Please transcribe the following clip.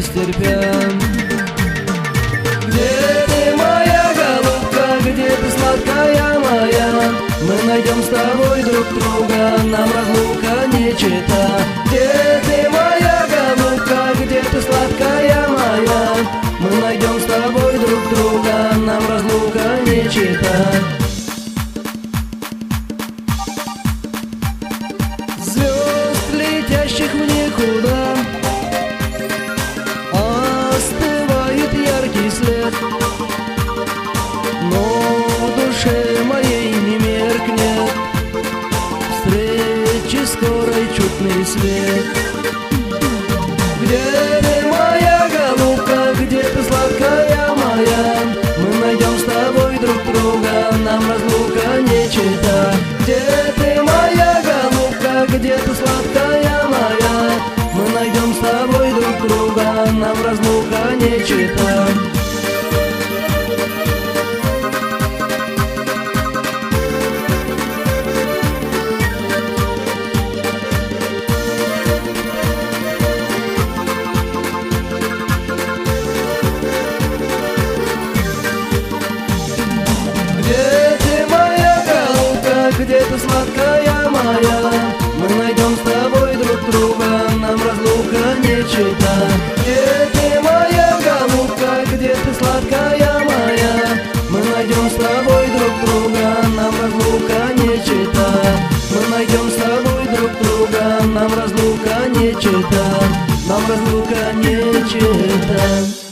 стерпя. Где ты, моя голубка, где ты, сладкая моя? Мы найдем с тобой друг друга, нам разлука не чета. Где ты, моя голубка, где ты, сладкая моя? Мы найдем с тобой друг друга, нам разлука не чета. Звезд, летящих в никуда, остывает яркий след, но в душе моей не меркнет встречи скорой чудный свет. Где ты, моя голубка, где ты, сладкая моя? Мы найдем с тобой друг друга, нам разлука не чета. Где ты, моя голубка, где ты, сладкая моя? Мы найдем с тобой друг друга, нам разлука не чета. Где ты, моя голубка, где ты, сладкая моя? Мы найдем с тобой друг друга, нам разлука не чета. Где ты, моя голубка, где ты, сладкая моя? Мы найдем с тобой друг друга, нам разлука не чета. Мы найдем с тобой друг друга, нам разлука не чета. Нам разлука не чета.